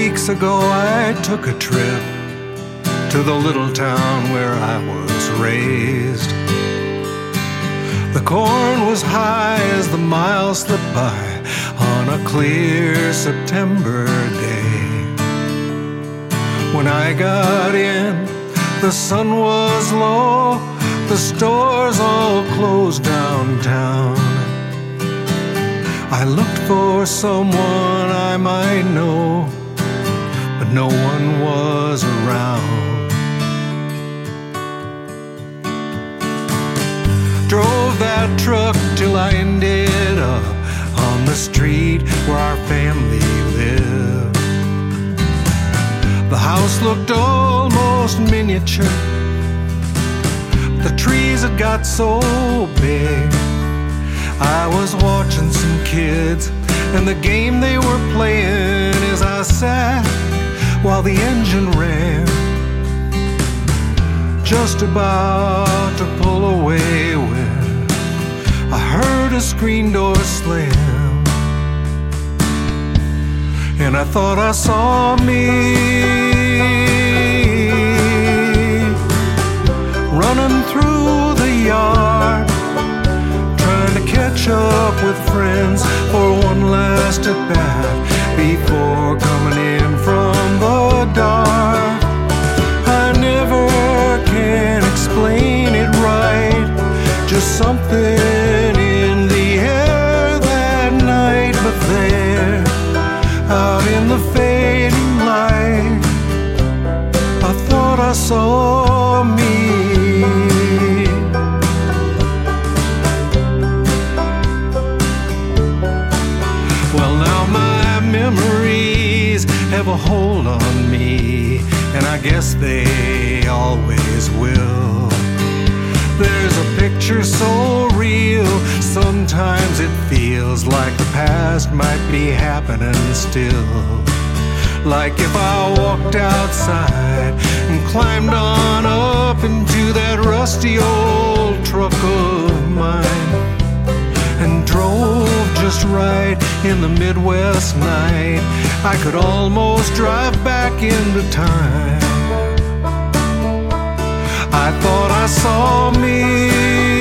weeks ago I took a trip to the little town where I was raised. The corn was high as the miles slipped by on a clear September day. When I got in, the sun was low, the stores all closed downtown. I looked for someone I might know, but no one was around. Drove that truck till I ended up on the street where our family lived. The house looked almost miniature. The trees had got so big. I was watching some kids and the game they were playing as I sat while the engine ran, just about to pull away when I heard a screen door slam, and I thought I saw me running through the yard, trying to catch up with friends for one last at-bat before coming in from the dark. I never can explain it right, just something in the air that night. But there, out in the fading light, I thought I saw me. Well, now my memories have a hold on me, and I guess they always will. There's a picture so real, sometimes it feels like the past might be happening still. Like if I walked outside and climbed on up into that rusty old truck of mine and drove just right in the Midwest night, I could almost drive back into time. I thought I saw me